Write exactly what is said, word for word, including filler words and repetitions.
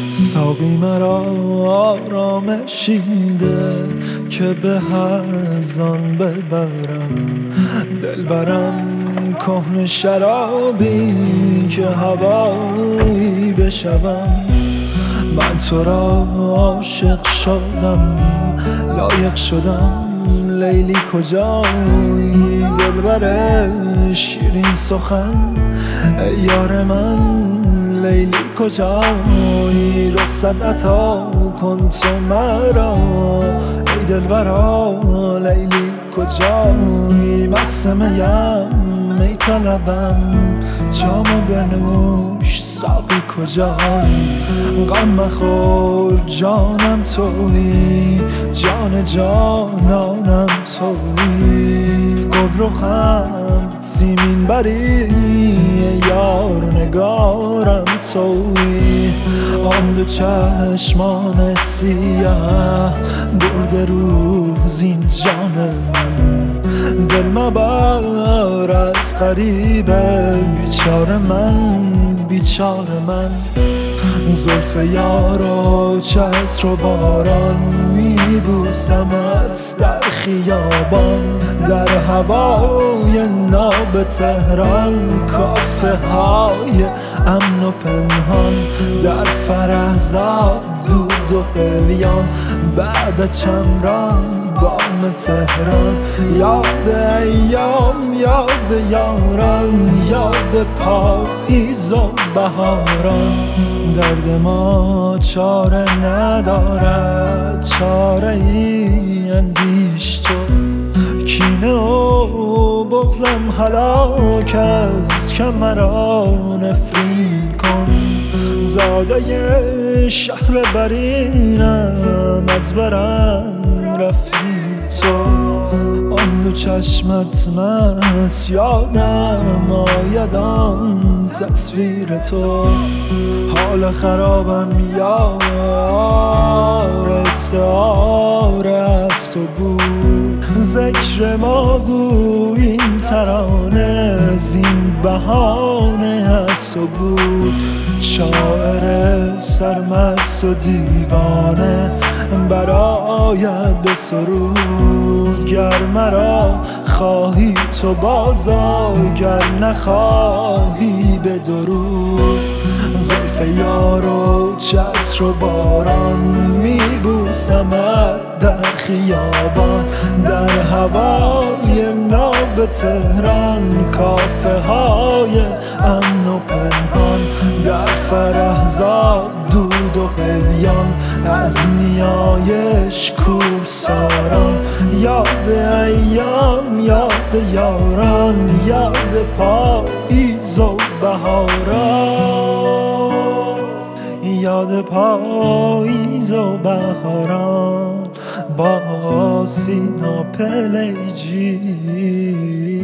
ساقی مرا آرامشیده که به از آن ببرم دلبرم، کهنه شرابی که هوایی بشوم. من تو را عاشق شدم، لایق شدم، لیلی کجایی؟ دلبر شیرین سخن ای یار من، لیلی کجایی؟ رخصت عطا کن تو مرا ای دلبرا، لیلی کجایی؟ مست میم می طلبم، جامو بنوش ساقی کجایی؟ غم مخور جانم تویی، جان جانانم تویی، گلرخم سیمین بری یار نگارم تویی. آن دو چشمان سیاه برده روز این جان من، دل مبر از غریبه بیچاره من، بیچاره من. زلف یار و چتر و باران میبوسمت در خیابان، در هوای ناب تهران، کافه های امن و پنهان، در فرهزاد دود و قلیان، بعد چمران بام تهران. یاد ایام، یاد یاران، یاد پاییز و بهاران. درد ما چاره ندارد، چاره ای اندیش تو، کینه و بغضم هلاک است که مرا نفرین کن. زاده شهر برینم، از برم رفتی تو. آن دو چشمت مست یادم آید آن تصویر تو. حال خرابم یار استعاره از تو بود، ذکر ما گو این ترانه زین بهانه از تو بود. شاعر سرمست و دیوانه برآید به سرود، گر مرا خواهی تو بازآ، گر نخواهی به درود. زلف یار و چتر و باران میبوسمت در خیابان، در هوای ناب تهران، کافه های امن و پنهان، در فرهزاد دود و قلیان، از نیایش کوهساران. یاد ایام، یاد یاران، یاد پاییز و بهاران، یاد پاییز و بهاران با سینا پلیجی.